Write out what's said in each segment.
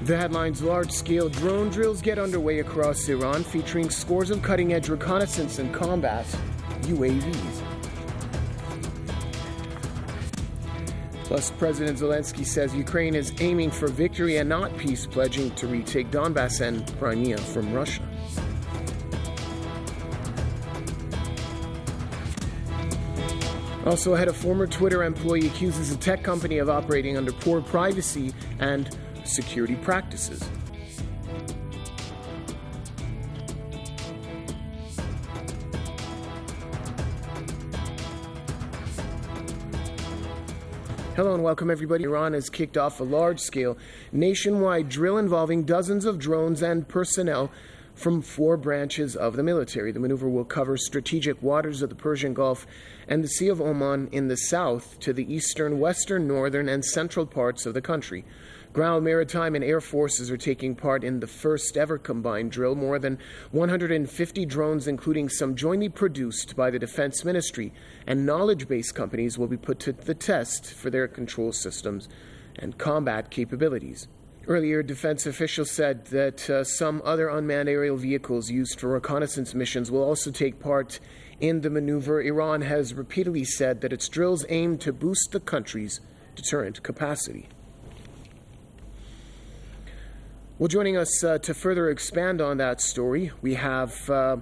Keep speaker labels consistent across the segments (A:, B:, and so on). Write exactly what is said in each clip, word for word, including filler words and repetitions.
A: The headlines: large-scale drone drills get underway across Iran, featuring scores of cutting-edge reconnaissance and combat U A Vs. Plus, President Zelensky says Ukraine is aiming for victory and not peace, pledging to retake Donbass and Crimea from Russia. Also ahead, a former Twitter employee accuses a tech company of operating under poor privacy and security practices. Hello and welcome, everybody. Iran has kicked off a large-scale nationwide drill involving dozens of drones and personnel from four branches of the military. The maneuver will cover strategic waters of the Persian Gulf and the Sea of Oman in the south to the eastern, western, northern, and central parts of the country. Ground, maritime, and air forces are taking part in the first ever combined drill. More than one hundred fifty drones, including some jointly produced by the Defense Ministry and knowledge-based companies, will be put to the test for their control systems and combat capabilities. Earlier, defense officials said that uh, some other unmanned aerial vehicles used for reconnaissance missions will also take part in the maneuver. Iran has repeatedly said that its drills aim to boost the country's deterrent capacity. Well, joining us uh, to further expand on that story, we have uh,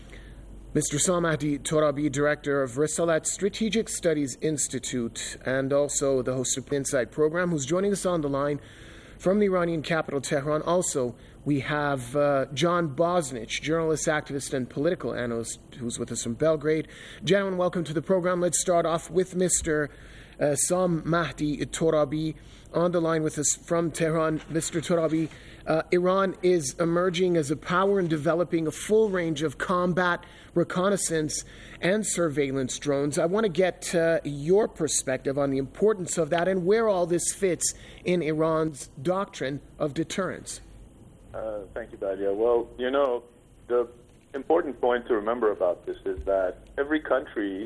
A: Mister Sam Mahdi Torabi, Director of Risalat Strategic Studies Institute, and also the host of Insight program, who's joining us on the line from the Iranian capital, Tehran. Also, we have uh, John Bosnich, journalist, activist, and political analyst, who's with us from Belgrade. Gentlemen, welcome to the program. Let's start off with Mister Uh, Sam Mahdi Torabi on the line with us from Tehran. Mister Torabi, uh, Iran is emerging as a power in developing a full range of combat, reconnaissance, and surveillance drones. I want to get uh, your perspective on the importance of that and where all this fits in Iran's doctrine of deterrence.
B: Uh, thank you, Badia. Well, you know, the important point to remember about this is that every country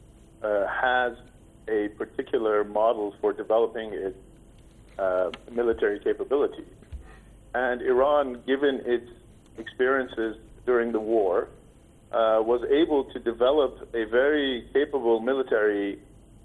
B: uh, has a particular model for developing its uh, military capability. And Iran, given its experiences during the war, uh, was able to develop a very capable military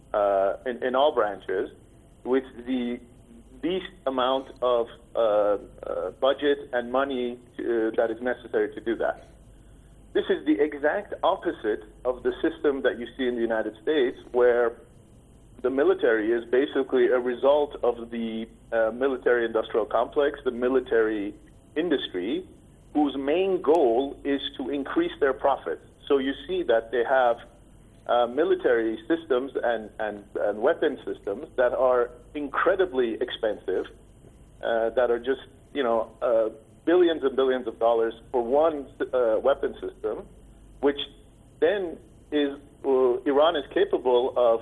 B: uh, in, in all branches with the least amount of uh, uh, budget and money to, uh, that is necessary to do that. This is the exact opposite of the system that you see in the United States, where the military is basically a result of the uh, military-industrial complex, the military industry, whose main goal is to increase their profits. So you see that they have uh, military systems and, and, and weapon systems that are incredibly expensive, uh, that are just, you know, uh, billions and billions of dollars for one uh, weapon system, which then is, uh, Iran is capable of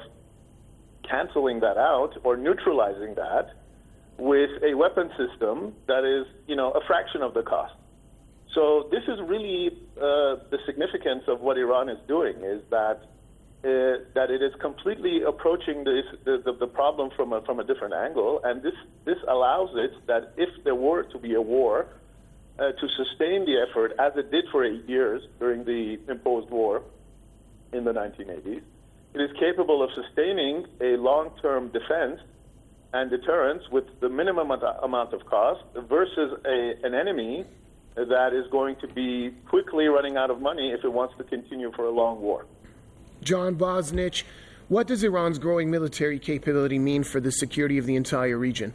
B: canceling that out or neutralizing that with a weapon system that is, you know, a fraction of the cost. So this is really uh, the significance of what Iran is doing, is that uh, that it is completely approaching this, the, the, the problem from a, from a different angle, and this, this allows it that if there were to be a war, uh, to sustain the effort, as it did for eight years during the imposed war in the nineteen eighties, it is capable of sustaining a long-term defense and deterrence with the minimum amount of cost versus a, an enemy that is going to be quickly running out of money if it wants to continue for a long war.
A: John Bosnich, what does Iran's growing military capability mean for the security of the entire region?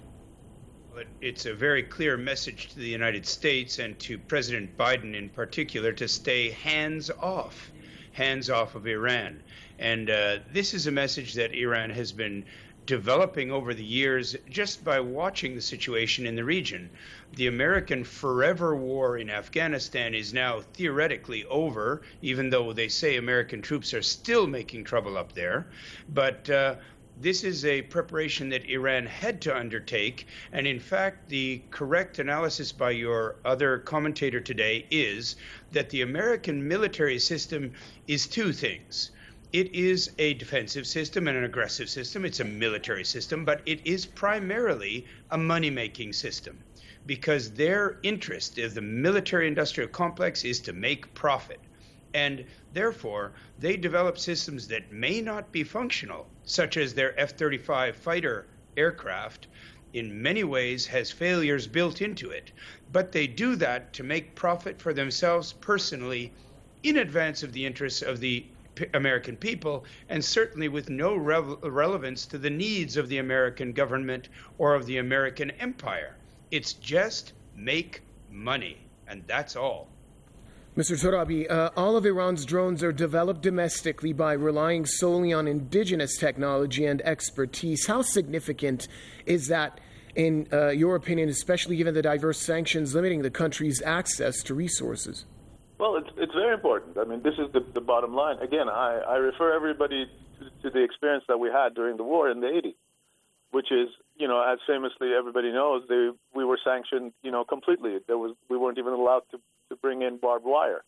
C: But it's a very clear message to the United States and to President Biden in particular to stay hands off, hands off of Iran. And uh, this is a message that Iran has been developing over the years just by watching the situation in the region. The American forever war in Afghanistan is now theoretically over, even though they say American troops are still making trouble up there. But uh, this is a preparation that Iran had to undertake. And in fact, the correct analysis by your other commentator today is that the American military system is two things. It is a defensive system and an aggressive system. It's a military system, but it is primarily a money-making system. because their interest of the military-industrial complex is to make profit. And therefore, they develop systems that may not be functional, such as their F thirty-five fighter aircraft, in many ways has failures built into it. But they do that to make profit for themselves personally in advance of the interests of the P- American people, and certainly with no re- relevance to the needs of the American government or of the American empire. It's just make money, and that's all.
A: Mister Torabi, uh, all of Iran's drones are developed domestically by relying solely on indigenous technology and expertise. How significant is that, in uh, your opinion, especially given the diverse sanctions limiting the country's access to resources?
B: Well, it's it's very important. I mean, this is the, the bottom line. Again, I, I refer everybody to, to the experience that we had during the war in the eighties, which is, you know, as famously everybody knows, they, we were sanctioned, you know, completely. There was we weren't even allowed to, to bring in barbed wire.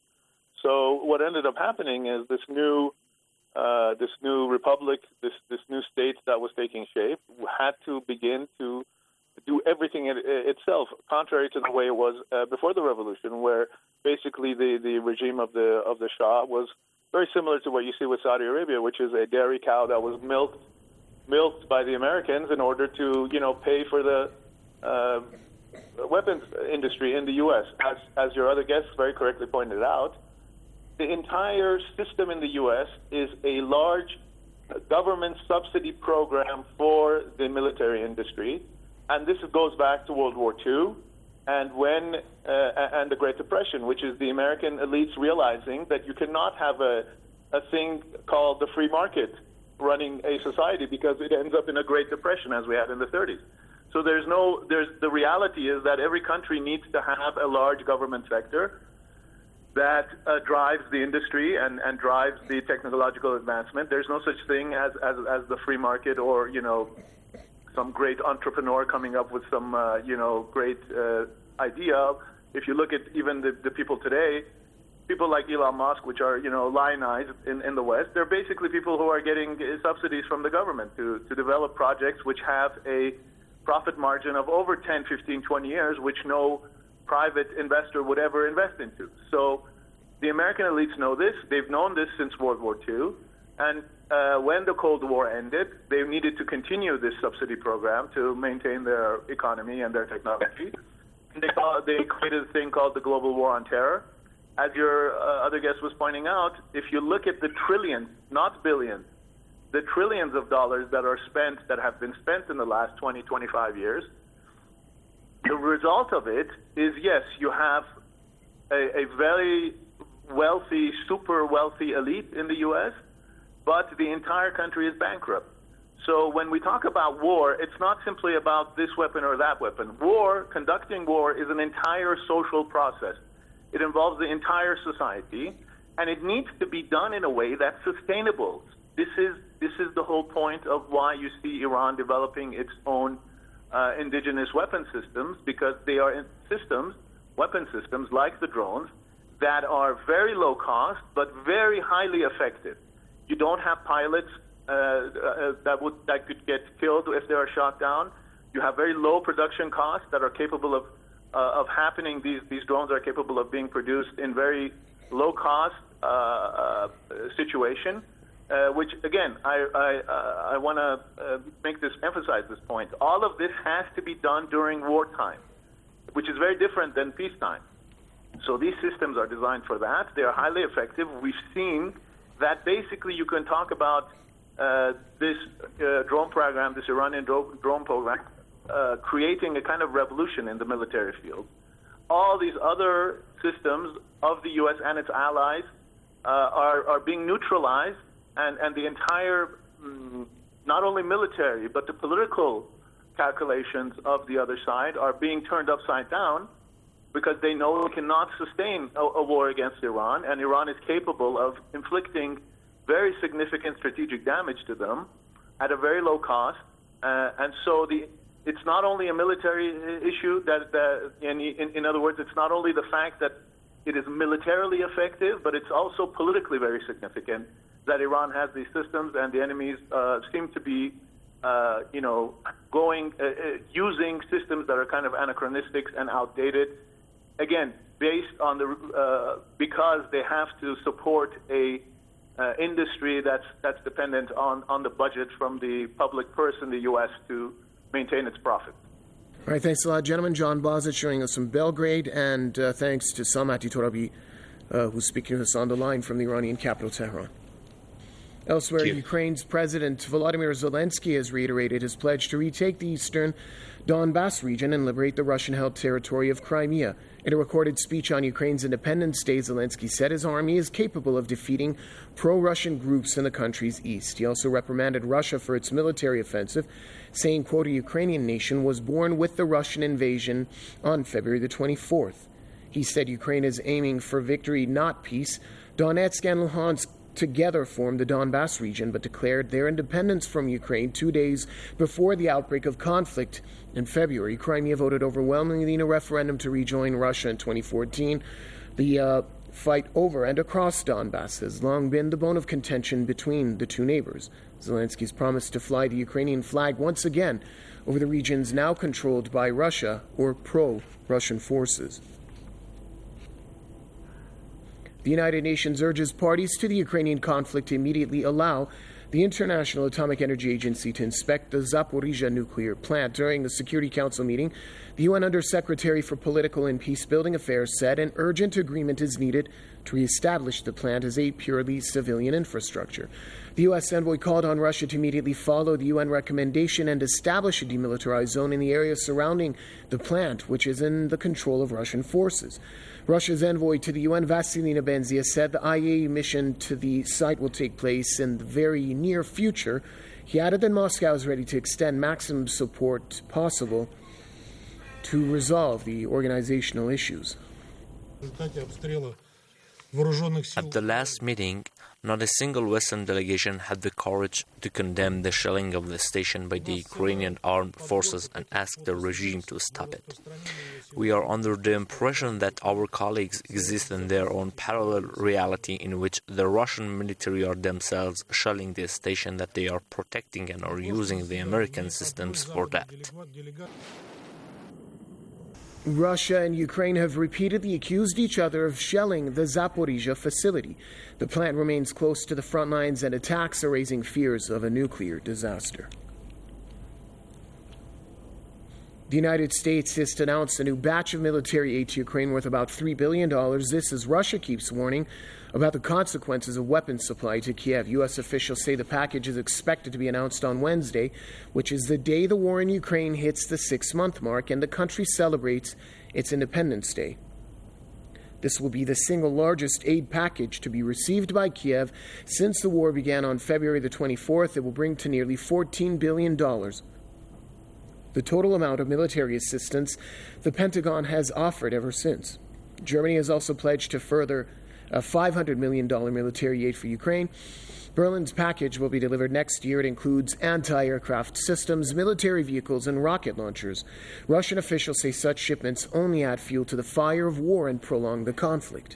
B: So what ended up happening is this new uh, this new republic, this this new state that was taking shape, had to begin to do everything it, itself, contrary to the way it was uh, before the revolution, where basically the, the regime of the of the Shah was very similar to what you see with Saudi Arabia, which is a dairy cow that was milked milked by the Americans in order to, you know, pay for the uh, weapons industry in the U S. As as your other guests very correctly pointed out, the entire system in the U S is a large government subsidy program for the military industry, and this goes back to World War Two. And when uh, and the Great Depression, which is the American elites realizing that you cannot have a a thing called the free market running a society, because it ends up in a Great Depression as we had in the thirties. So there's no there's the reality is that every country needs to have a large government sector that uh, drives the industry and, and drives the technological advancement. There's no such thing as, as as the free market, or, you know, some great entrepreneur coming up with some, uh, you know, great uh, idea. If you look at even the, the people today, people like Elon Musk, which are, you know, lionized in, in the West, they're basically people who are getting subsidies from the government to, to develop projects which have a profit margin of over ten, fifteen, twenty years, which no private investor would ever invest into. So the American elites know this. They've known this since World War Two. And uh, when the Cold War ended, they needed to continue this subsidy program to maintain their economy and their technology. They, call, they created a thing called the Global War on Terror. As your uh, other guest was pointing out, if you look at the trillions, not billions, the trillions of dollars that are spent, that have been spent in the last twenty, twenty-five years, the result of it is, yes, you have a, a very wealthy, super wealthy elite in the U S, but the entire country is bankrupt. So when we talk about war, it's not simply about this weapon or that weapon. War, conducting war, is an entire social process. It involves the entire society, and it needs to be done in a way that's sustainable. This is this is the whole point of why you see Iran developing its own uh, indigenous weapon systems, because they are in systems, weapon systems like the drones, that are very low cost but very highly effective. You don't have pilots uh, uh, that would that could get killed if they are shot down. You have very low production costs that are capable of uh, of happening. These these drones are capable of being produced in very low cost uh, uh, situation. Uh, which again, I I, uh, I want to uh, make this emphasize this point. All of this has to be done during wartime, which is very different than peacetime. So these systems are designed for that. They are highly effective. We've seen that basically you can talk about uh, this uh, drone program, this Iranian drone program, uh, creating a kind of revolution in the military field. All these other systems of the U S and its allies uh, are, are being neutralized, and, and the entire, mm, not only military, but the political calculations of the other side are being turned upside down, because they know they cannot sustain a, a war against Iran, and Iran is capable of inflicting very significant strategic damage to them at a very low cost. Uh, and so the it's not only a military issue, that, that in, in, in other words, it's not only the fact that it is militarily effective, but it's also politically very significant that Iran has these systems, and the enemies uh, seem to be uh, you know, going, uh, uh, using systems that are kind of anachronistic and outdated. Again, based on the, uh, because they have to support a uh, industry that's that's dependent on, on the budget from the public purse in the U S to maintain its profit.
A: All right, thanks a lot, gentlemen. John Bozic joining us from Belgrade, and uh, thanks to Salmati Torabi, uh, who's speaking to us on the line from the Iranian capital, Tehran. Elsewhere, Ukraine's President Volodymyr Zelensky has reiterated his pledge to retake the eastern Donbass region and liberate the Russian-held territory of Crimea. In a recorded speech on Ukraine's Independence Day, Zelensky said his army is capable of defeating pro-Russian groups in the country's east. He also reprimanded Russia for its military offensive, saying, quote, a Ukrainian nation was born with the Russian invasion on February the twenty-fourth. He said Ukraine is aiming for victory, not peace. Donetsk and Luhansk together formed the Donbass region, but declared their independence from Ukraine two days before the outbreak of conflict in February. Crimea voted overwhelmingly in a referendum to rejoin Russia in twenty fourteen. The uh, fight over and across Donbass has long been the bone of contention between the two neighbors. Zelensky's promised to fly the Ukrainian flag once again over the regions now controlled by Russia or pro-Russian forces. The United Nations urges parties to the Ukrainian conflict to immediately allow the International Atomic Energy Agency to inspect the Zaporizhzhia nuclear plant. During the Security Council meeting, the U N Undersecretary for Political and Peacebuilding Affairs said an urgent agreement is needed to reestablish the plant as a purely civilian infrastructure. The U S envoy called on Russia to immediately follow the U N recommendation and establish a demilitarized zone in the area surrounding the plant, which is in the control of Russian forces. Russia's envoy to the U N, Vasilina Benzia, said the I A E A mission to the site will take place in the very near future. He added that Moscow is ready to extend maximum support possible to resolve the organizational issues.
D: At the last meeting, not a single Western delegation had the courage to condemn the shelling of the station by the Ukrainian armed forces and ask the regime to stop it. We are under the impression that our colleagues exist in their own parallel reality in which the Russian military are themselves shelling the station that they are protecting and are using the American systems for that.
A: Russia and Ukraine have repeatedly accused each other of shelling the Zaporizhzhia facility. The plant remains close to the front lines, and attacks are raising fears of a nuclear disaster. The United States just announced a new batch of military aid to Ukraine worth about three billion dollars. This as Russia keeps warning about the consequences of weapons supply to Kiev. U S officials say the package is expected to be announced on Wednesday, which is the day the war in Ukraine hits the six-month mark and the country celebrates its Independence Day. This will be the single largest aid package to be received by Kiev since the war began on February the twenty-fourth. It will bring to nearly fourteen billion dollars. The total amount of military assistance the Pentagon has offered ever since. Germany has also pledged to further a five hundred million dollars military aid for Ukraine. Berlin's package will be delivered next year. It includes anti-aircraft systems, military vehicles, and rocket launchers. Russian officials say such shipments only add fuel to the fire of war and prolong the conflict.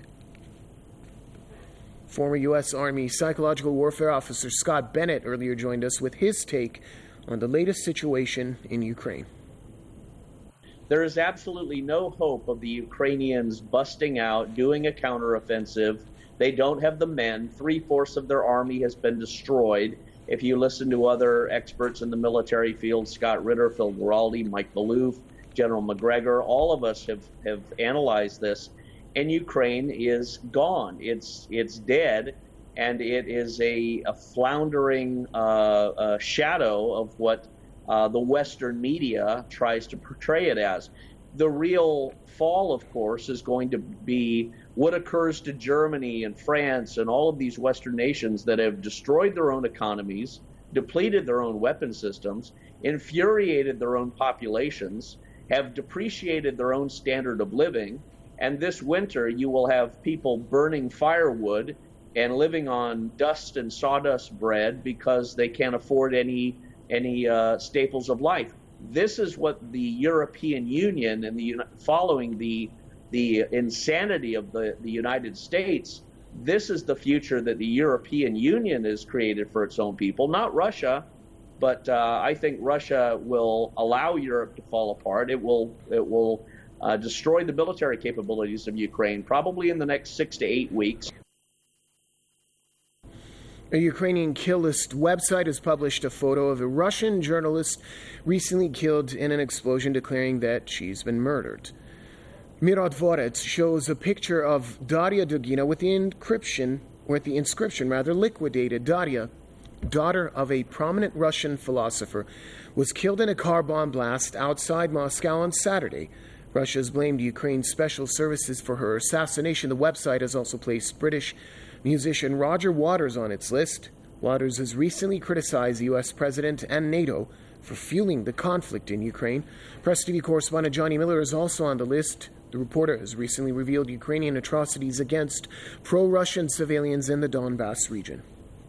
A: Former U S Army psychological warfare officer Scott Bennett earlier joined us with his take on the latest situation in Ukraine.
E: There is absolutely no hope of the Ukrainians busting out, doing a counteroffensive. They don't have the men. Three-fourths of their army has been destroyed. If you listen to other experts in the military field, Scott Ritter, Phil Guaraldi, Mike Maloof, General McGregor, all of us have, have analyzed this, and Ukraine is gone. It's it's dead, and it is a, a floundering uh, uh, shadow of what Uh, the Western media tries to portray it as. The real fall, of course, is going to be what occurs to Germany and France and all of these Western nations that have destroyed their own economies, depleted their own weapon systems, infuriated their own populations, have depreciated their own standard of living, and this winter you will have people burning firewood and living on dust and sawdust bread because they can't afford any any uh, staples of life. This is what the European Union and the following the the insanity of the, the United States, this is the future that the European Union has created for its own people, not Russia. But uh, I think Russia will allow Europe to fall apart. It will it will uh, destroy the military capabilities of Ukraine probably in the next six to eight weeks.
A: A Ukrainian kill list website has published a photo of a Russian journalist recently killed in an explosion, declaring that she's been murdered. Mirodvorets shows a picture of Daria Dugina with the encryption, or with the inscription rather, liquidated. Daria, daughter of a prominent Russian philosopher, was killed in a car bomb blast outside Moscow on Saturday. Russia has blamed Ukraine's special services for her assassination. The website has also placed British musician Roger Waters on its list. Waters has recently criticized the U S president and NATO for fueling the conflict in Ukraine. Press T V correspondent Johnny Miller is also on the list. The reporter has recently revealed Ukrainian atrocities against pro-Russian civilians in the Donbass region.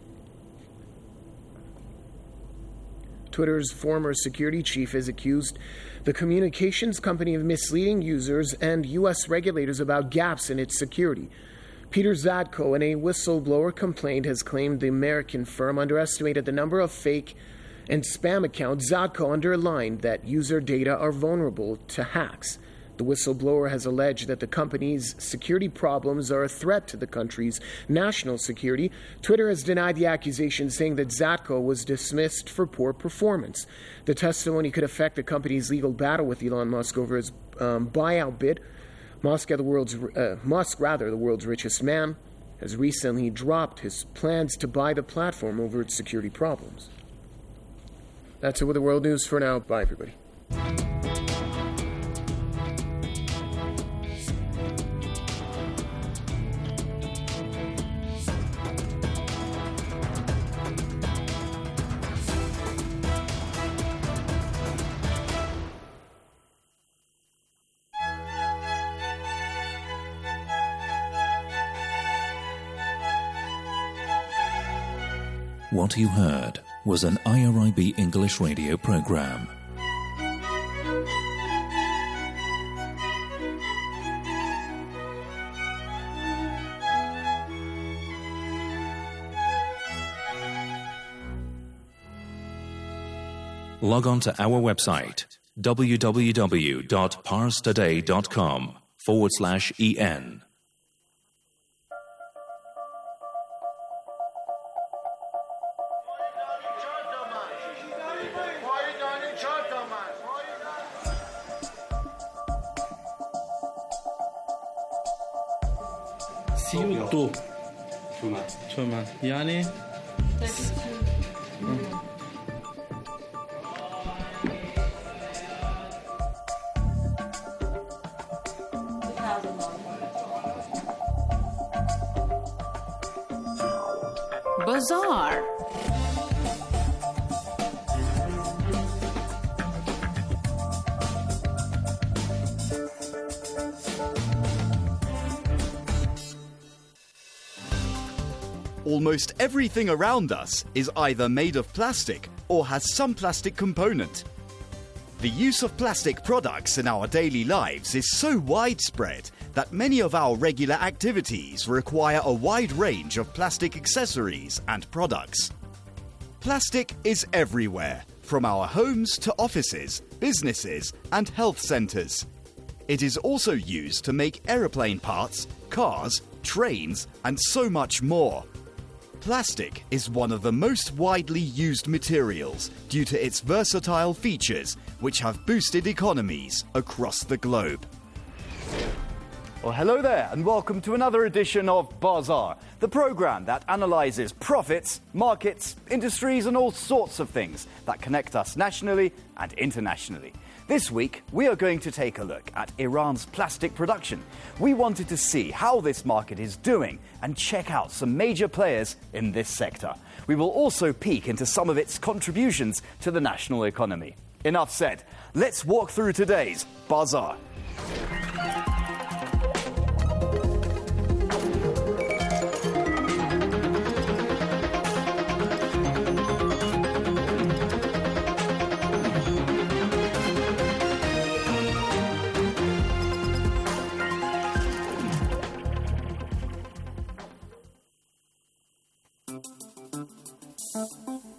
A: Twitter's former security chief has accused the communications company of misleading users and U S regulators about gaps in its security. Peter Zatko, in a whistleblower complaint, has claimed the American firm underestimated the number of fake and spam accounts. Zatko underlined that user data are vulnerable to hacks. The whistleblower has alleged that the company's security problems are a threat to the country's national security. Twitter has denied the accusation, saying that Zatko was dismissed for poor performance. The testimony could affect the company's legal battle with Elon Musk over his um, buyout bid. Musk, the world's uh, Musk, rather, the world's richest man, has recently dropped his plans to buy the platform over its security problems. That's it with the world news for now. Bye, everybody.
F: What you heard was an I R I B English radio program. Log on to our website, www.parstoday.com forward slash en.
G: سی و دو تومن یعنی
H: Bazaar.
I: Almost everything around us is either made of plastic or has some plastic component. The use of plastic products in our daily lives is so widespread that many of our regular activities require a wide range of plastic accessories and products. Plastic is everywhere, from our homes to offices, businesses, and health centres. It is also used to make aeroplane parts, cars, trains, and so much more. Plastic is one of the most widely used materials due to its versatile features, which have boosted economies across the globe.
J: Well, hello there, and welcome to another edition of Bazaar, the program that analyzes profits, markets, industries, and all sorts of things that connect us nationally and internationally. This week, we are going to take a look at Iran's plastic production. We wanted to see how this market is doing and check out some major players in this sector. We will also peek into some of its contributions to the national economy. Enough said. Let's walk through today's Bazaar.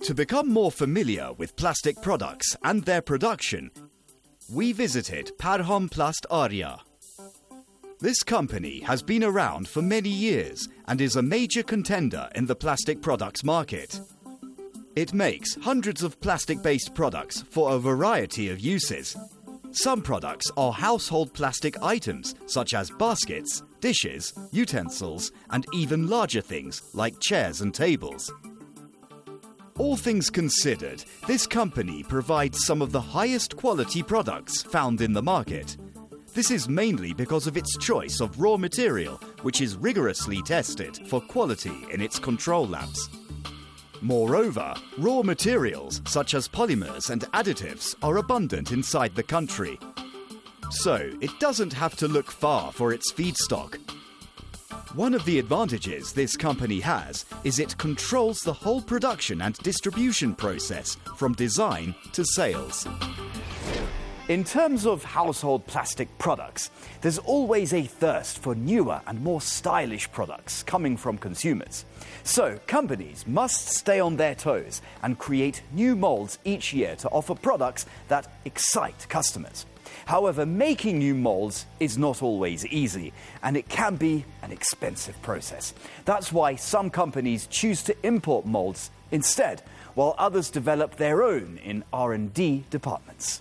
I: To become more familiar with plastic products and their production, we visited Parham Plast Arya. This company has been around for many years and is a major contender in the plastic products market. It makes hundreds of plastic-based products for a variety of uses. Some products are household plastic items such as baskets, dishes, utensils, and even larger things like chairs and tables. All things considered, this company provides some of the highest quality products found in the market. This is mainly because of its choice of raw material, which is rigorously tested for quality in its control labs. Moreover, raw materials such as polymers and additives are abundant inside the country. So, it doesn't have to look far for its feedstock. One of the advantages this company has is it controls the whole production and distribution process from design to sales.
J: In terms of household plastic products, there's always a thirst for newer and more stylish products coming from consumers. So, companies must stay on their toes and create new molds each year to offer products that excite customers. However, making new molds is not always easy, and it can be an expensive process. That's why some companies choose to import molds instead, while others develop their own in R and D departments.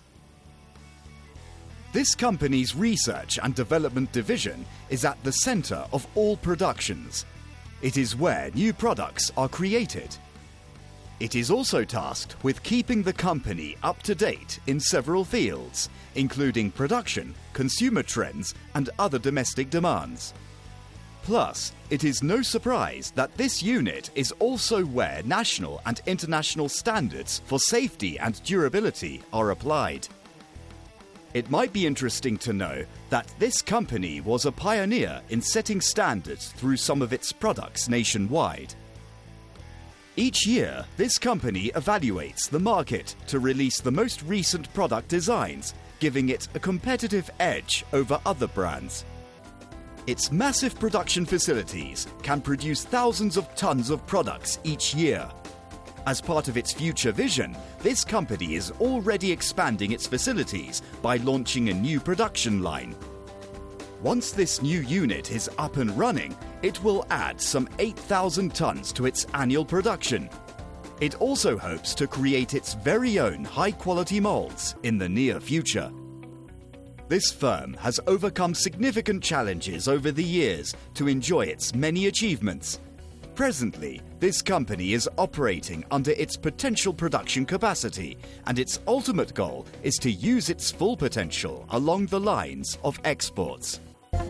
I: This company's research and development division is at the center of all productions. It is where new products are created. It is also tasked with keeping the company up to date in several fields, including production, consumer trends, and other domestic demands. Plus, it is no surprise that this unit is also where national and international standards for safety and durability are applied. It might be interesting to know that this company was a pioneer in setting standards through some of its products nationwide. Each year, this company evaluates the market to release the most recent product designs, giving it a competitive edge over other brands. Its massive production facilities can produce thousands of tons of products each year. As part of its future vision, this company is already expanding its facilities by launching a new production line. Once this new unit is up and running, it will add some eight thousand tons to its annual production. It also hopes to create its very own high-quality molds in the near future. This firm has overcome significant challenges over the years to enjoy its many achievements. Presently, this company is operating under its potential production capacity, and its ultimate goal is to use its full potential along the lines of exports.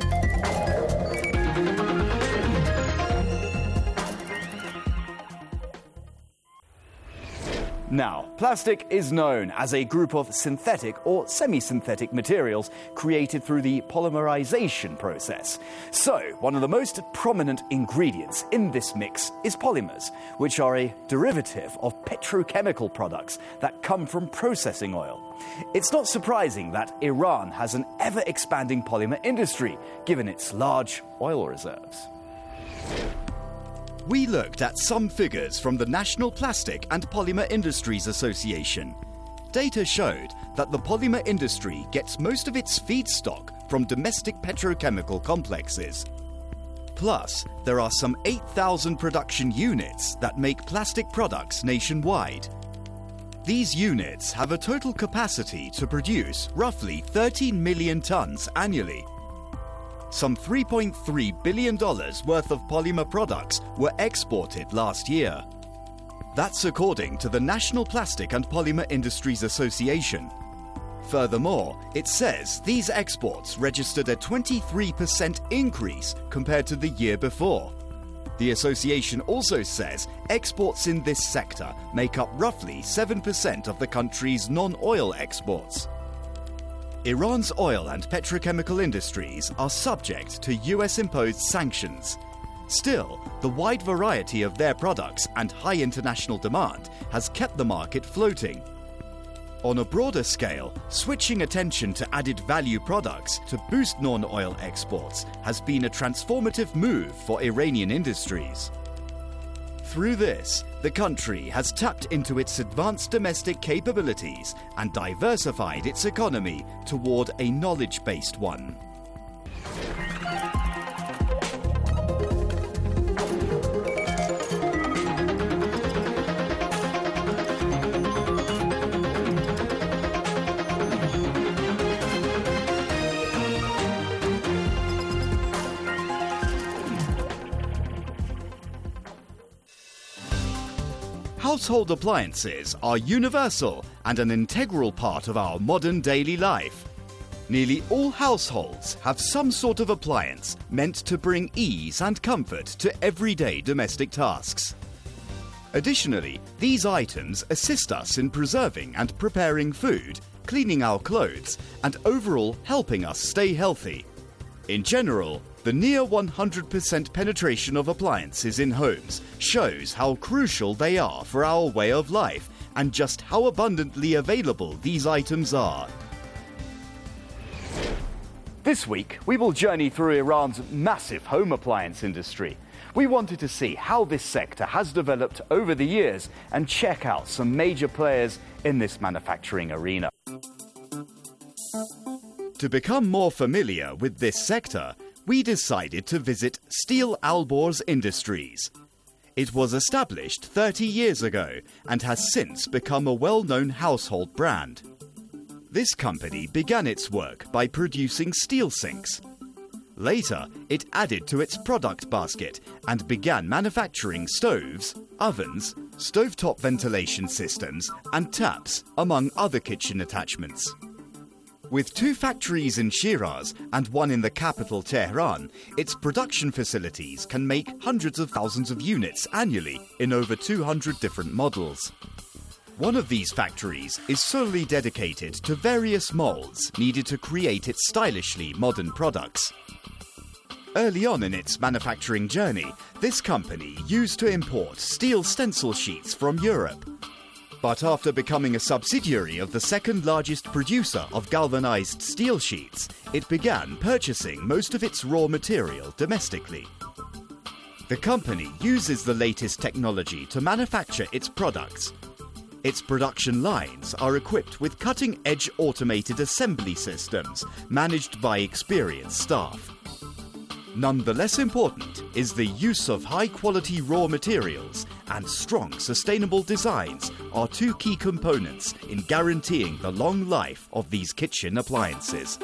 J: Now, plastic is known as a group of synthetic or semi-synthetic materials created through the polymerization process. So, one of the most prominent ingredients in this mix is polymers, which are a derivative of petrochemical products that come from processing oil. It's not surprising that Iran has an ever-expanding polymer industry, given its large oil reserves.
I: We looked at some figures from the National Plastic and Polymer Industries Association. Data showed that the polymer industry gets most of its feedstock from domestic petrochemical complexes. Plus, there are some eight thousand production units that make plastic products nationwide. These units have a total capacity to produce roughly thirteen million tons annually. Some three point three billion dollars worth of polymer products were exported last year. That's according to the National Plastic and Polymer Industries Association. Furthermore, it says these exports registered a twenty-three percent increase compared to the year before. The association also says exports in this sector make up roughly seven percent of the country's non-oil exports. Iran's oil and petrochemical industries are subject to U S-imposed sanctions. Still, the wide variety of their products and high international demand has kept the market floating. On a broader scale, switching attention to added value products to boost non-oil exports has been a transformative move for Iranian industries. Through this, the country has tapped into its advanced domestic capabilities and diversified its economy toward a knowledge-based one. Household appliances are universal and an integral part of our modern daily life. Nearly all households have some sort of appliance meant to bring ease and comfort to everyday domestic tasks. Additionally, these items assist us in preserving and preparing food, cleaning our clothes, and overall helping us stay healthy. In general, the near one hundred percent penetration of appliances in homes shows how crucial they are for our way of life and just how abundantly available these items are.
J: This week, we will journey through Iran's massive home appliance industry. We wanted to see how this sector has developed over the years and check out some major players in this manufacturing arena.
I: To become more familiar with this sector, we decided to visit Steel Alborz Industries. It was established thirty years ago and has since become a well-known household brand. This company began its work by producing steel sinks. Later, it added to its product basket and began manufacturing stoves, ovens, stovetop ventilation systems, and taps, among other kitchen attachments. With two factories in Shiraz and one in the capital Tehran, its production facilities can make hundreds of thousands of units annually in over two hundred different models. One of these factories is solely dedicated to various molds needed to create its stylishly modern products. Early on in its manufacturing journey, this company used to import steel stencil sheets from Europe. But after becoming a subsidiary of the second largest producer of galvanized steel sheets, it began purchasing most of its raw material domestically. The company uses the latest technology to manufacture its products. Its production lines are equipped with cutting-edge automated assembly systems managed by experienced staff. None the less important is the use of high-quality raw materials, and strong, sustainable designs are two key components in guaranteeing the long life of these kitchen appliances.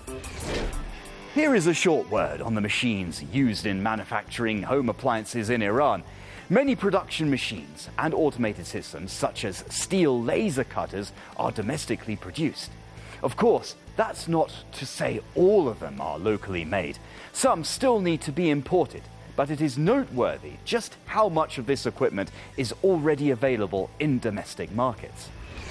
J: Here is a short word on the machines used in manufacturing home appliances in Iran. Many production machines and automated systems, such as steel laser cutters, are domestically produced. Of course, that's not to say all of them are locally made. Some still need to be imported, but it is noteworthy just how much of this equipment is already available in domestic markets.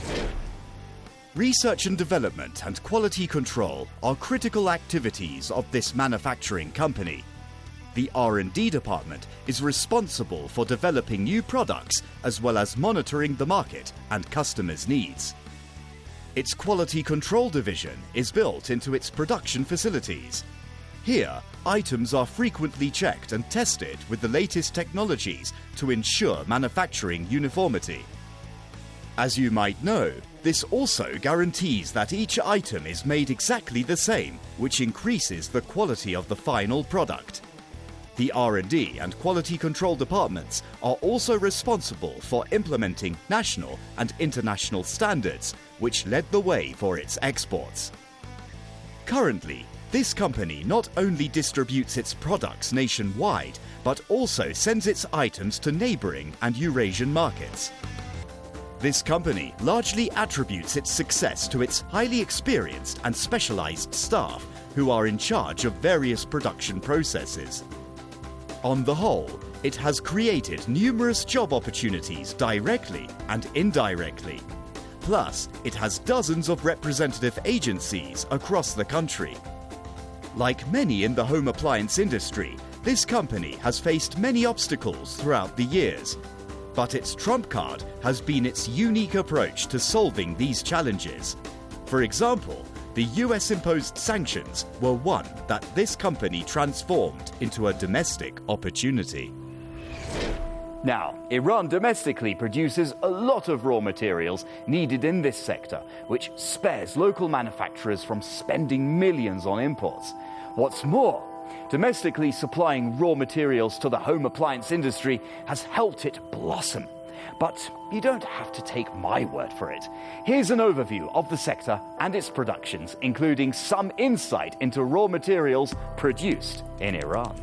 I: Research and development and quality control are critical activities of this manufacturing company. The R and D department is responsible for developing new products as well as monitoring the market and customers' needs. Its quality control division is built into its production facilities. Here, items are frequently checked and tested with the latest technologies to ensure manufacturing uniformity. As you might know, this also guarantees that each item is made exactly the same, which increases the quality of the final product. The R and D and quality control departments are also responsible for implementing national and international standards, which led the way for its exports. Currently, this company not only distributes its products nationwide, but also sends its items to neighboring and Eurasian markets. This company largely attributes its success to its highly experienced and specialized staff who are in charge of various production processes. On the whole, it has created numerous job opportunities directly and indirectly. Plus, it has dozens of representative agencies across the country. Like many in the home appliance industry, this company has faced many obstacles throughout the years. But its trump card has been its unique approach to solving these challenges. For example, the U S-imposed sanctions were one that this company transformed into a domestic opportunity.
J: Now, Iran domestically produces a lot of raw materials needed in this sector, which spares local manufacturers from spending millions on imports. What's more, domestically supplying raw materials to the home appliance industry has helped it blossom. But you don't have to take my word for it. Here's an overview of the sector and its productions, including some insight into raw materials produced in Iran.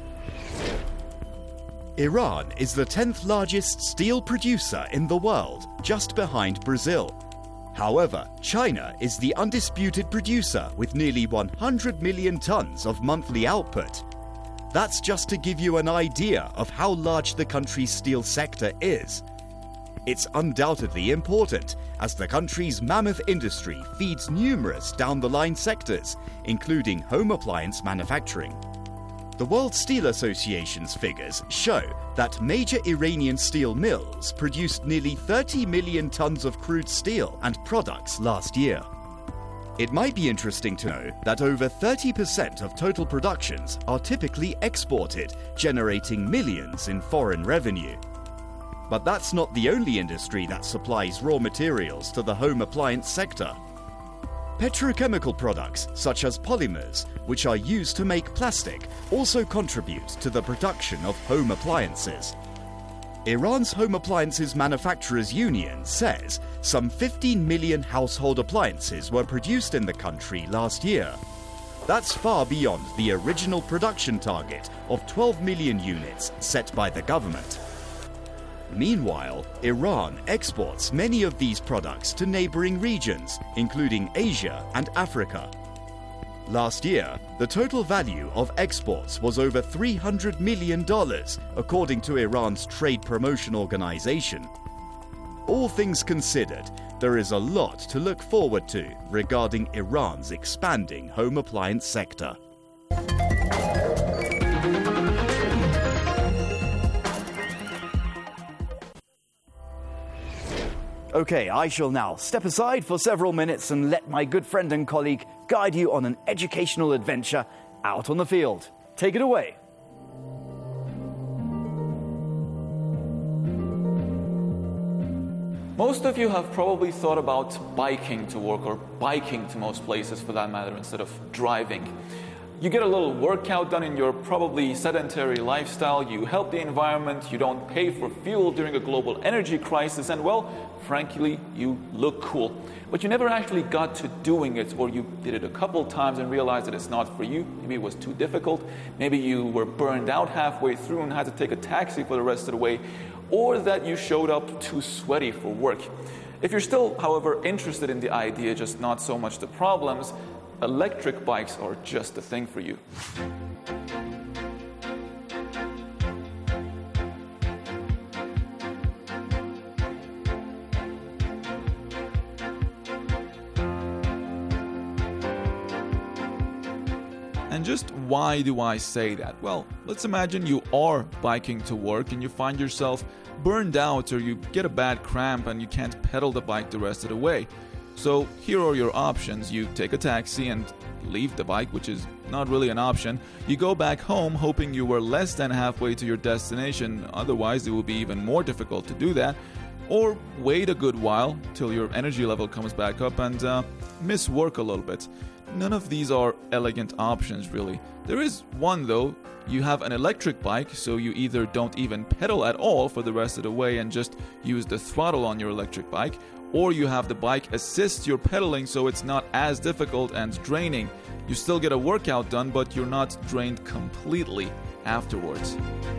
I: Iran is the tenth largest steel producer in the world, just behind Brazil. However, China is the undisputed producer with nearly one hundred million tons of monthly output. That's just to give you an idea of how large the country's steel sector is. It's undoubtedly important, as the country's mammoth industry feeds numerous down-the-line sectors, including home appliance manufacturing. The World Steel Association's figures show that major Iranian steel mills produced nearly thirty million tons of crude steel and products last year. It might be interesting to know that over thirty percent of total productions are typically exported, generating millions in foreign revenue. But that's not the only industry that supplies raw materials to the home appliance sector. Petrochemical products, such as polymers, which are used to make plastic, also contribute to the production of home appliances. Iran's Home Appliances Manufacturers Union says some fifteen million household appliances were produced in the country last year. That's far beyond the original production target of twelve million units set by the government. Meanwhile, Iran exports many of these products to neighboring regions, including Asia and Africa. Last year, the total value of exports was over three hundred million dollars, according to Iran's Trade Promotion Organization. All things considered, there is a lot to look forward to regarding Iran's expanding home appliance sector.
J: Okay, I shall now step aside for several minutes and let my good friend and colleague guide you on an educational adventure out on the field. Take it away.
K: Most of you have probably thought about biking to work or biking to most places for that matter instead of driving. You get a little workout done in your probably sedentary lifestyle, you help the environment, you don't pay for fuel during a global energy crisis, and well, frankly, you look cool. But you never actually got to doing it, or you did it a couple times and realized that it's not for you. Maybe it was too difficult, maybe you were burned out halfway through and had to take a taxi for the rest of the way, or that you showed up too sweaty for work. If you're still, however, interested in the idea, just not so much the problems, electric bikes are just the thing for you. And just why do I say that? Well, let's imagine you are biking to work and you find yourself burned out, or you get a bad cramp and you can't pedal the bike the rest of the way. So here are your options. You take a taxi and leave the bike, which is not really an option. You go back home hoping you were less than halfway to your destination, otherwise it will be even more difficult to do that. Or wait a good while till your energy level comes back up and uh, miss work a little bit. None of these are elegant options, really. There is one though. You have an electric bike, so you either don't even pedal at all for the rest of the way and just use the throttle on your electric bike, or you have the bike assist your pedaling so it's not as difficult and draining. You still get a workout done, but you're not drained completely afterwards.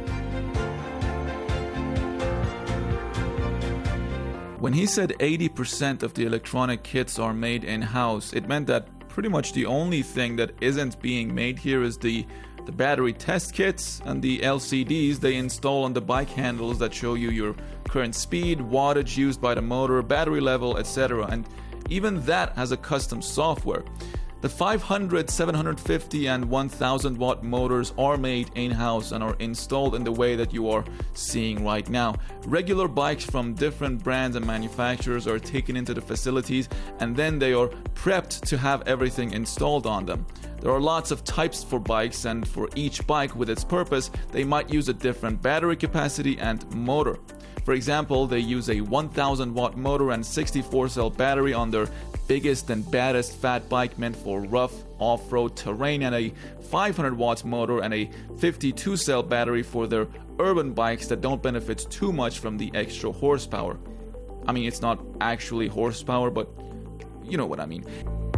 K: When he said eighty percent of the electronic kits are made in-house, it meant that pretty much the only thing that isn't being made here is the the battery test kits and the L C Ds they install on the bike handles that show you your current speed, wattage used by the motor, battery level, et cetera. And even that has a custom software. The five hundred, seven hundred fifty, and one thousand watt motors are made in-house and are installed in the way that you are seeing right now. Regular bikes from different brands and manufacturers are taken into the facilities, and then they are prepped to have everything installed on them. There are lots of types for bikes, and for each bike with its purpose, they might use a different battery capacity and motor. For example, they use a one thousand watt motor and sixty-four cell battery on their biggest and baddest fat bike meant for rough off-road terrain, and a five hundred watt motor and a fifty-two cell battery for their urban bikes that don't benefit too much from the extra horsepower. I mean, it's not actually horsepower, but you know what I mean.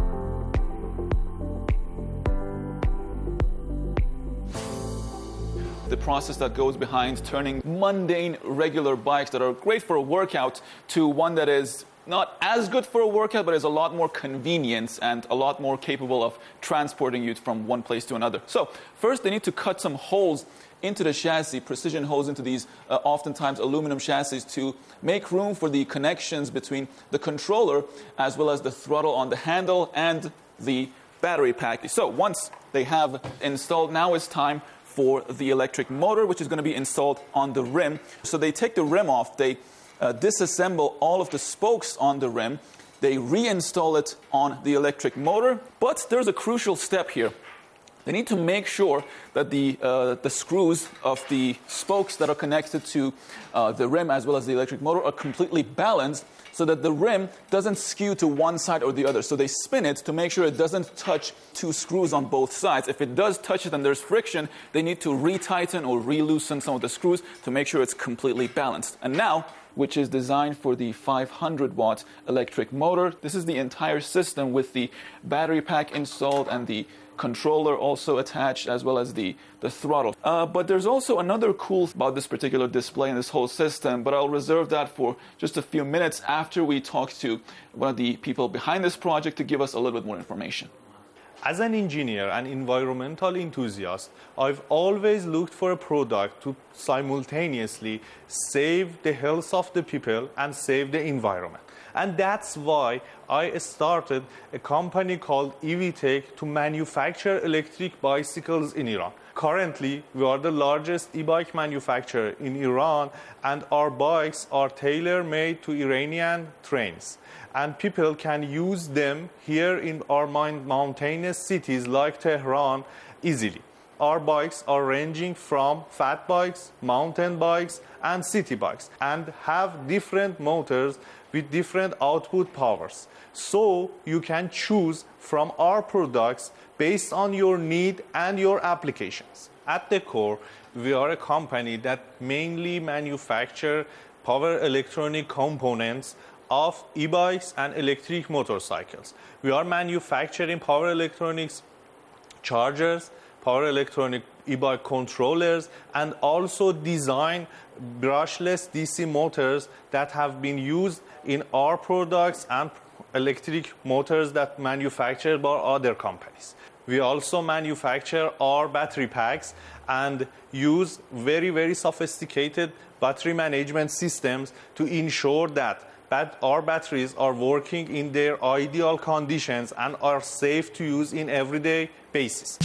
K: The process that goes behind turning mundane, regular bikes that are great for a workout to one that is not as good for a workout, but is a lot more convenient and a lot more capable of transporting you from one place to another. So first they need to cut some holes into the chassis, precision holes into these uh, oftentimes aluminum chassis, to make room for the connections between the controller as well as the throttle on the handle and the battery pack. So once they have installed, now it's time for the electric motor, which is going to be installed on the rim. So they take the rim off, they uh, disassemble all of the spokes on the rim, they reinstall it on the electric motor. But there's a crucial step here. They need to make sure that the uh, the screws of the spokes that are connected to uh, the rim as well as the electric motor are completely balanced, so that the rim doesn't skew to one side or the other. So they spin it to make sure it doesn't touch two screws on both sides. If it does touch it and there's friction, they need to re-tighten or re-loosen some of the screws to make sure it's completely balanced. And now, which is designed for the five hundred watt electric motor, this is the entire system with the battery pack installed and the controller also attached, as well as the, the throttle. Uh, but there's also another cool thing about this particular display and this whole system, but I'll reserve that for just a few minutes after we talk to one of the people behind this project to give us a little bit more information.
L: As an engineer and environmental enthusiast, I've always looked for a product to simultaneously save the health of the people and save the environment. And that's why I started a company called EVTech to manufacture electric bicycles in Iran. Currently, we are the largest e-bike manufacturer in Iran, and our bikes are tailor-made to Iranian terrains. And people can use them here in our mountainous cities like Tehran easily. Our bikes are ranging from fat bikes, mountain bikes, and city bikes, and have different motors with different output powers. So you can choose from our products based on your need and your applications. At the core, we are a company that mainly manufacture power electronic components of e-bikes and electric motorcycles. We are manufacturing power electronics chargers, power electronic e-bike controllers, and also design brushless D C motors that have been used in our products and electric motors that manufactured by other companies. We also manufacture our battery packs and use very, very sophisticated battery management systems to ensure that But our batteries are working in their ideal conditions and are safe to use in everyday basis.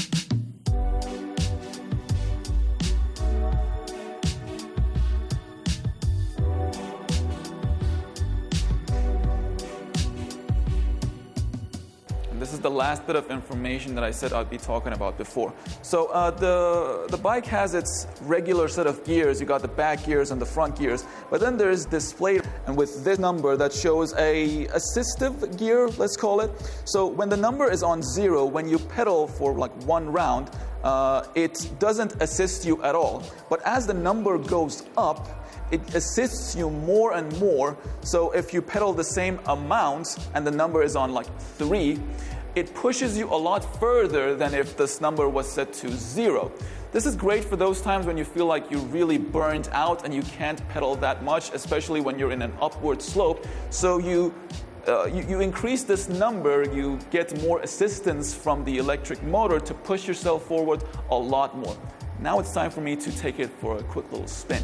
K: This is the last bit of information that I said I'd be talking about before. So uh, the, the bike has its regular set of gears. You got the back gears and the front gears. But then there's displayed, and with this number that shows a assistive gear, let's call it. So when the number is on zero, when you pedal for like one round, uh, it doesn't assist you at all. But as the number goes up, it assists you more and more. So if you pedal the same amount and the number is on like three, it pushes you a lot further than if this number was set to zero. This is great for those times when you feel like you're really burned out and you can't pedal that much, especially when you're in an upward slope. So you, uh, you, you increase this number, you get more assistance from the electric motor to push yourself forward a lot more. Now it's time for me to take it for a quick little spin.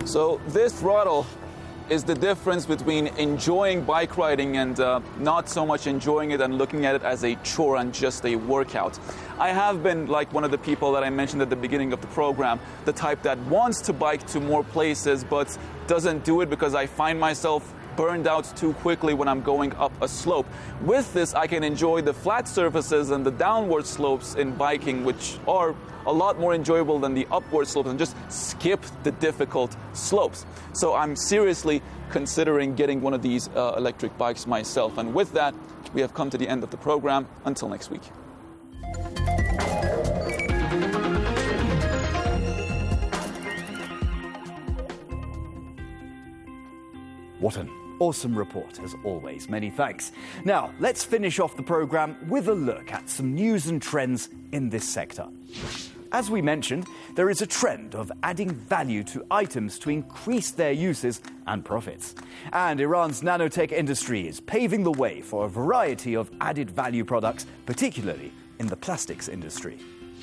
K: So this throttle is the difference between enjoying bike riding and uh, not so much enjoying it and looking at it as a chore and just a workout. I have been like one of the people that I mentioned at the beginning of the program, the type that wants to bike to more places but doesn't do it because I find myself burned out too quickly when I'm going up a slope. With this, I can enjoy the flat surfaces and the downward slopes in biking, which are a lot more enjoyable than the upward slopes, and just skip the difficult slopes. So I'm seriously considering getting one of these uh, electric bikes myself. And with that, we have come to the end of the program. Until next week.
J: What an awesome report, as always. Many thanks. Now, let's finish off the programme with a look at some news and trends in this sector. As we mentioned, there is a trend of adding value to items to increase their uses and profits. And Iran's nanotech industry is paving the way for a variety of added value products, particularly in the plastics industry.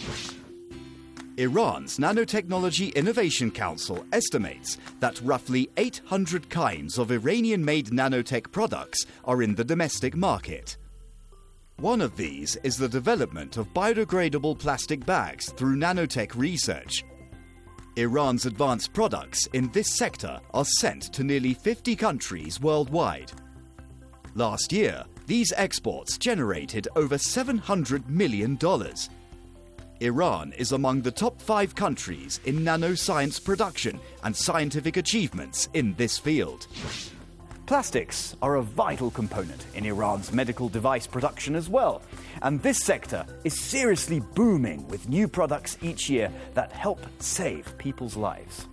I: Iran's Nanotechnology Innovation Council estimates that roughly eight hundred kinds of Iranian-made nanotech products are in the domestic market. One of these is the development of biodegradable plastic bags through nanotech research. Iran's advanced products in this sector are sent to nearly fifty countries worldwide. Last year, these exports generated over seven hundred million dollars. Iran is among the top five countries in nanoscience production and scientific achievements in this field.
J: Plastics are a vital component in Iran's medical device production as well, and this sector is seriously booming with new products each year that help save people's lives.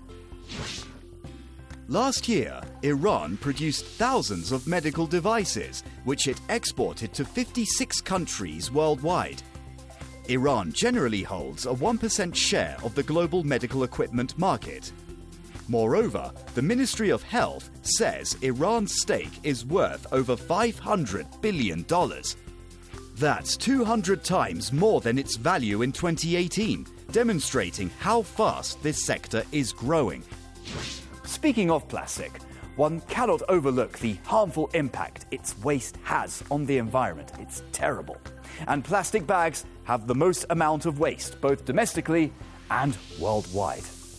I: Last year, Iran produced thousands of medical devices, which it exported to fifty-six countries worldwide. Iran generally holds a one percent share of the global medical equipment market. Moreover, the Ministry of Health says Iran's stake is worth over five hundred billion dollars. That's two hundred times more than its value in twenty eighteen, demonstrating how fast this sector is growing.
J: Speaking of plastic, one cannot overlook the harmful impact its waste has on the environment. It's terrible. And plastic bags have the most amount of waste, both domestically and worldwide.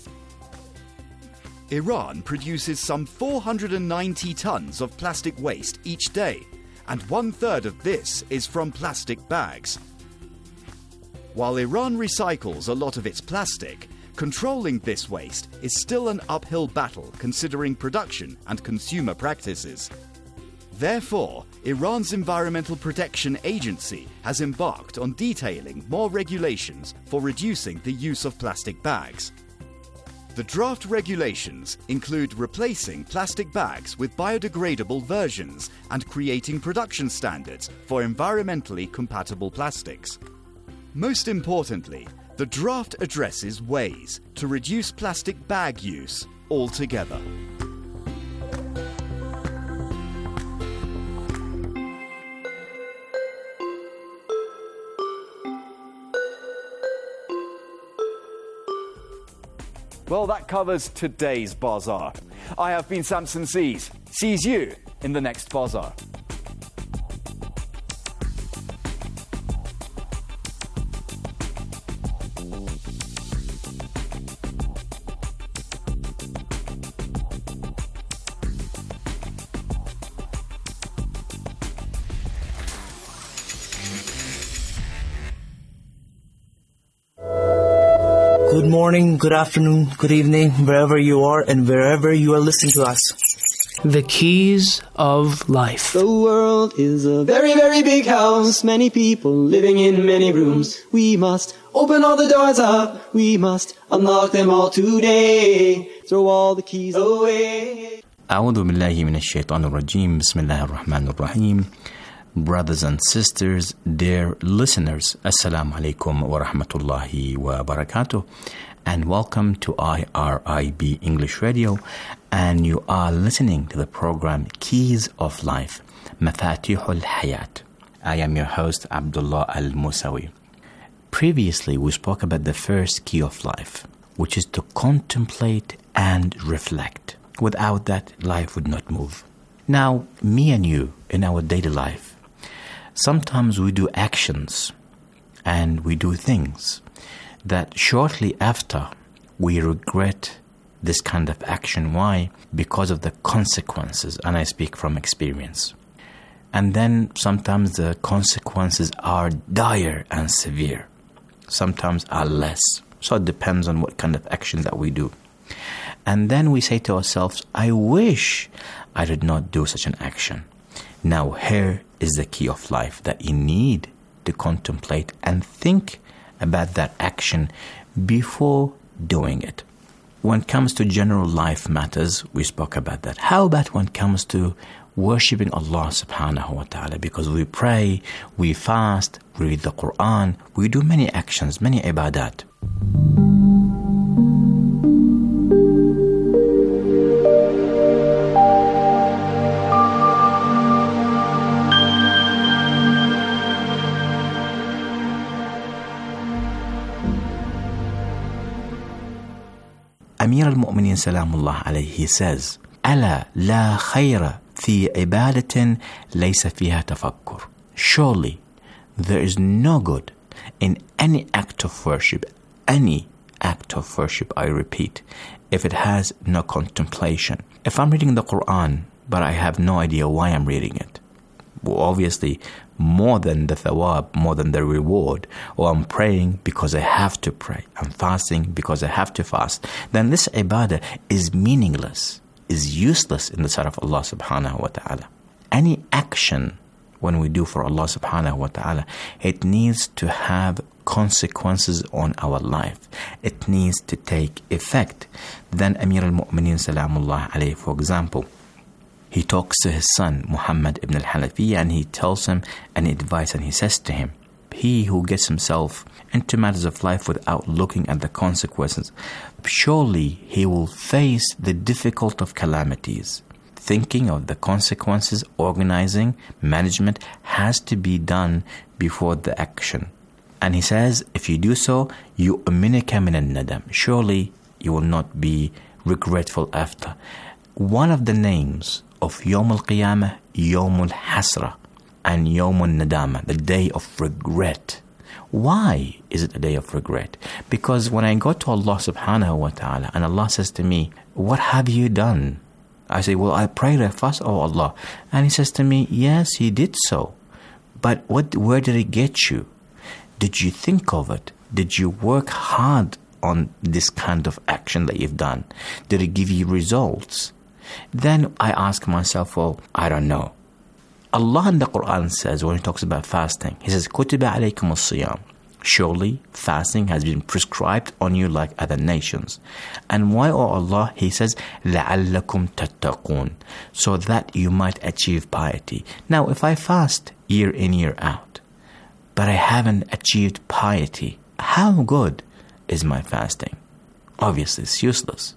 I: Iran produces some four hundred ninety tons of plastic waste each day, and one-third of this is from plastic bags. While Iran recycles a lot of its plastic, controlling this waste is still an uphill battle considering production and consumer practices. Therefore, Iran's Environmental Protection Agency has embarked on detailing more regulations for reducing the use of plastic bags. The draft regulations include replacing plastic bags with biodegradable versions and creating production standards for environmentally compatible plastics. Most importantly, the draft addresses ways to reduce plastic bag use altogether.
J: Well, that covers today's Bazaar. I have been Samson Sees. Sees you in the next Bazaar.
M: Good morning, good afternoon, good evening, wherever you are and wherever you are listening to us.
N: The keys of life.
O: The world is a very, very big house. Many people living in many rooms. We must open all the doors up. We must unlock them all today. Throw all the keys away.
P: أعوذ بالله من الشيطان الرجيم. بسم الله الرحمن الرحيم. Brothers and sisters, dear listeners, Assalamu alaikum wa rahmatullahi wa barakatuh, and welcome to I R I B English Radio, and you are listening to the program Keys of Life, Mafatihul Hayat. I am your host, Abdullah Al-Musawi. Previously, we spoke about the first key of life, which is to contemplate and reflect. Without that, life would not move. Now, me and you, in our daily life, sometimes we do actions and we do things that shortly after we regret this kind of action. Why? Because of the consequences, and I speak from experience. And then sometimes the consequences are dire and severe. Sometimes are less. So it depends on what kind of action that we do. And then we say to ourselves, I wish I did not do such an action. Now here is the key of life, that you need to contemplate and think about that action before doing it. When it comes to general life matters, we spoke about that. How about when it comes to worshipping Allah subhanahu wa ta'ala? Because we pray, we fast, we read the Quran, we do many actions, many ibadat. Amir al-Mu'minin salamullah alayhi, he says, ألا لا خير في عبادة ليس فيها تفكر. Surely there is no good in any act of worship, any act of worship, I repeat, if it has no contemplation. If I'm reading the Quran, but I have no idea why I'm reading it, well, obviously more than the thawab, more than the reward, or I'm praying because I have to pray, I'm fasting because I have to fast, then this ibadah is meaningless, is useless in the sight of Allah subhanahu wa ta'ala. Any action when we do for Allah subhanahu wa ta'ala, it needs to have consequences on our life. It needs to take effect. Then Amir al-Mu'minin salamullah alayhi, for example, he talks to his son, Muhammad ibn al-Hanafiyyah, and he tells him an advice, and he says to him, he who gets himself into matters of life without looking at the consequences, surely he will face the difficult of calamities. Thinking of the consequences, organizing, management has to be done before the action. And he says, if you do so, you uminika min al-nadam. Surely you will not be regretful after. One of the names of Yawm al-Qiyamah, Yawm al-Hasra, and Yawm al-Nadama, the day of regret. Why is it a day of regret? Because when I go to Allah subhanahu wa ta'ala and Allah says to me, what have you done? I say, well, I prayed, I fast, oh Allah. And He says to me, yes, you did so. But what? Where did it get you? Did you think of it? Did you work hard on this kind of action that you've done? Did it give you results? Then I ask myself, well, I don't know. Allah in the Quran says, when He talks about fasting, He says, كُتِبَ عَلَيْكُمُ الصِّيَامُ. Surely fasting has been prescribed on you like other nations. And why, O Allah? He says, لَعَلَّكُمْ تَتَّقُونَ, so that you might achieve piety. Now, if I fast year in, year out, but I haven't achieved piety, how good is my fasting? Obviously, it's useless.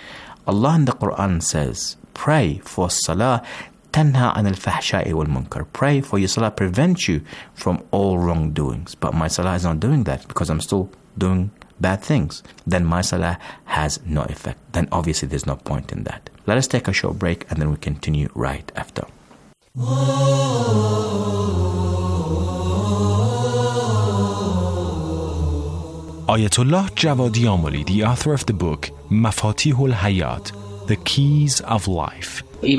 P: Allah in the Quran says, pray for salah, tanha anil fahsha'i wal munkar. Pray for your salah prevent you from all wrongdoings. But my salah is not doing that because I'm still doing bad things. Then my salah has no effect. Then obviously there's no point in that. Let us take a short break and then we continue right after.
Q: Ayatollah Javadi Amoli, the author of the book Mafatihul Hayat, The Keys of Life. This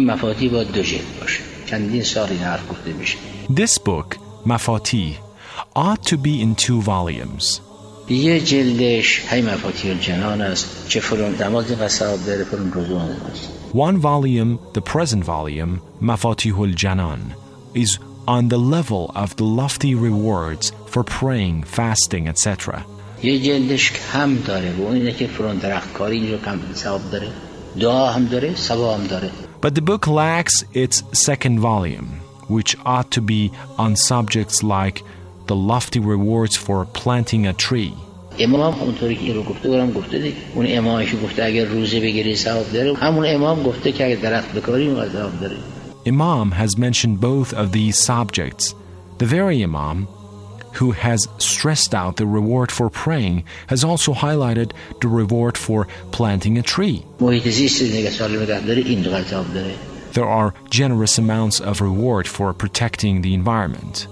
Q: book, Mafatih, ought to be in two volumes. One volume, the present volume, Mafatihul Janan, is on the level of the lofty rewards for praying, fasting, et cetera.
R: یه جلدش کم داره و اون اینه که فرون درختکاری اینجا کم ثواب داره دعا هم داره ثواب هم داره.
Q: But the book lacks its second volume, which ought to be on subjects like the lofty rewards for planting a tree.
R: امام اونطوری که این رو گفته برام گفته دیگه اون امامی که گفته اگر روزه بگیری ثواب داره همون امام گفته که اگر درخت بکاری اون ثواب داره.
Q: Imam has mentioned both of these subjects. The very Imam who has stressed out the reward for praying, has also highlighted the reward for planting a tree. There are generous amounts of reward for protecting the environment.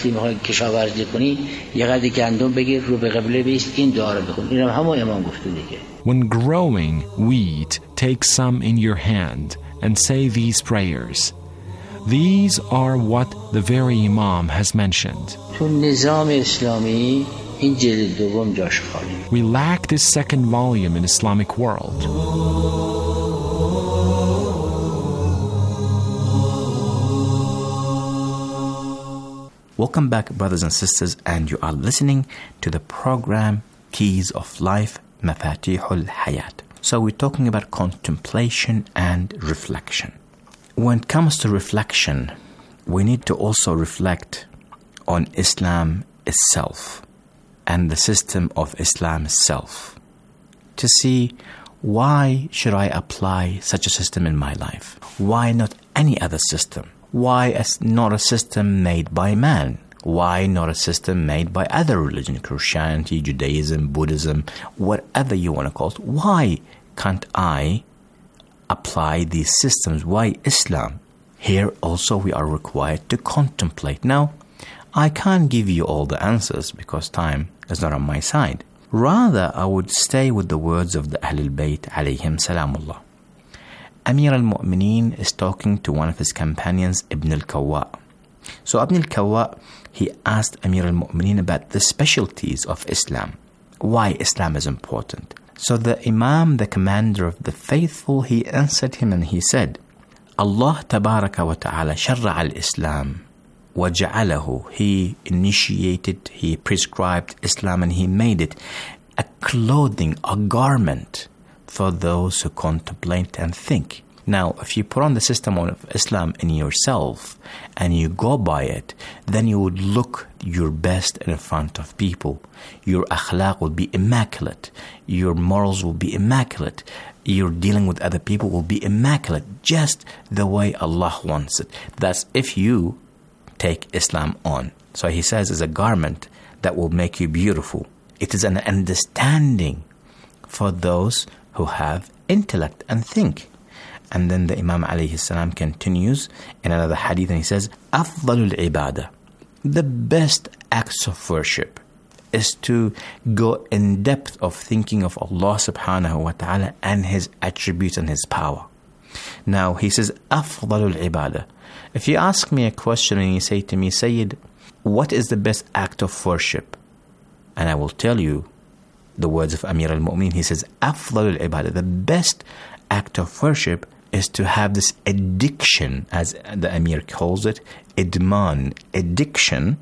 Q: When growing wheat, take some in your hand and say these prayers. These are what the very Imam has mentioned. We lack this second volume in Islamic world.
P: Welcome back, brothers and sisters, and you are listening to the program Keys of Life, Mafatihul Hayat. So we're talking about contemplation and reflection. When it comes to reflection, we need to also reflect on Islam itself and the system of Islam itself to see, why should I apply such a system in my life? Why not any other system? Why not a system made by man? Why not a system made by other religions, Christianity, Judaism, Buddhism, whatever you want to call it? Why can't I apply these systems? Why Islam? Here also we are required to contemplate. Now, I can't give you all the answers because time is not on my side. Rather, I would stay with the words of the Ahlul Bayt alayhim salamullah. Amir al-Mu'mineen is talking to one of his companions, Ibn al-Kawwa. So Ibn al-Kawwa, he asked Amir al-Mu'mineen about the specialties of Islam, why Islam is important. So the Imam, the commander of the faithful, he answered him and he said, Allah tabaraka wa ta'ala sharra al-Islam wa ja'alahu. He initiated, he prescribed Islam and he made it a clothing, a garment for those who contemplate and think. Now, if you put on the system of Islam in yourself and you go by it, then you would look your best in front of people. Your akhlaq will be immaculate. Your morals will be immaculate. Your dealing with other people will be immaculate, just the way Allah wants it. That's if you take Islam on. So he says it's a garment that will make you beautiful. It is an understanding for those who have intellect and think. And then the Imam alayhi salam continues in another hadith and he says, Afdalul ibadah, the best acts of worship is to go in depth of thinking of Allah subhanahu wa ta'ala and His attributes and His power. Now he says, Afdalul ibadah. If you ask me a question and you say to me, Sayyid, what is the best act of worship? And I will tell you the words of Amir al-Mu'mineen. He says, Afdalul ibadah, the best act of worship is to have this addiction, as the Amir calls it, idman, addiction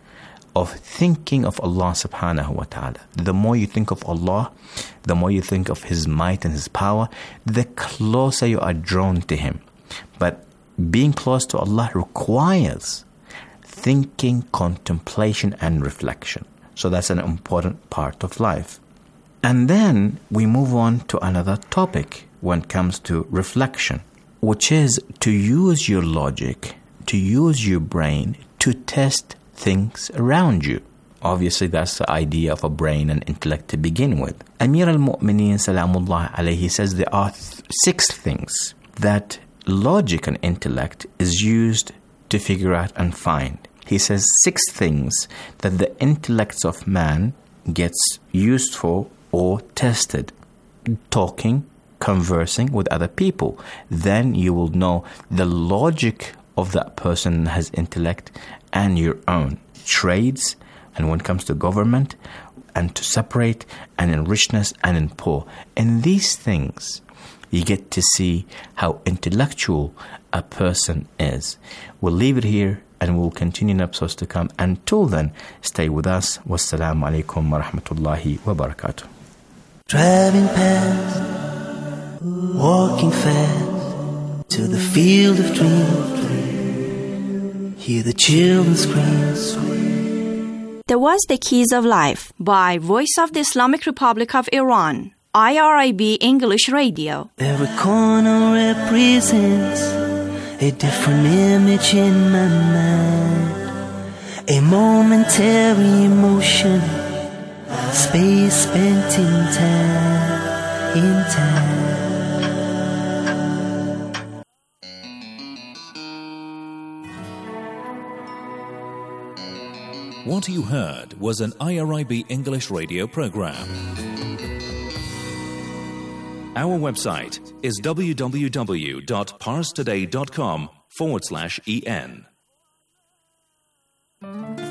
P: of thinking of Allah subhanahu wa ta'ala. The more you think of Allah, the more you think of His might and His power, the closer you are drawn to Him. But being close to Allah requires thinking, contemplation, and reflection. So that's an important part of life. And then we move on to another topic when it comes to reflection, which is to use your logic, to use your brain to test things around you. Obviously, that's the idea of a brain and intellect to begin with. Amir al-Mu'mineen salamullah alayhi says there are th- six things that logic and intellect is used to figure out and find. He says six things that the intellects of man gets used for or tested. Talking, conversing with other people. Then you will know the logic of that person has intellect and your own. Trades, and when it comes to government, and to separate, and in richness and in poor. In these things, you get to see how intellectual a person is. We'll leave it here and we'll continue in episodes to come. Until then, stay with us. Wassalamu alaikum wa rahmatullahi wa barakatuh.
M: Driving past, walking fast to the field of dreams. Hear the children scream.
S: There was The Keys of Life by Voice of the Islamic Republic of Iran, I R I B English Radio.
M: Every corner represents a different image in my mind. A momentary emotion, space spent in time, in time.
F: What you heard was an I R I B English radio program. Our website is www.parstoday.com forward slash en.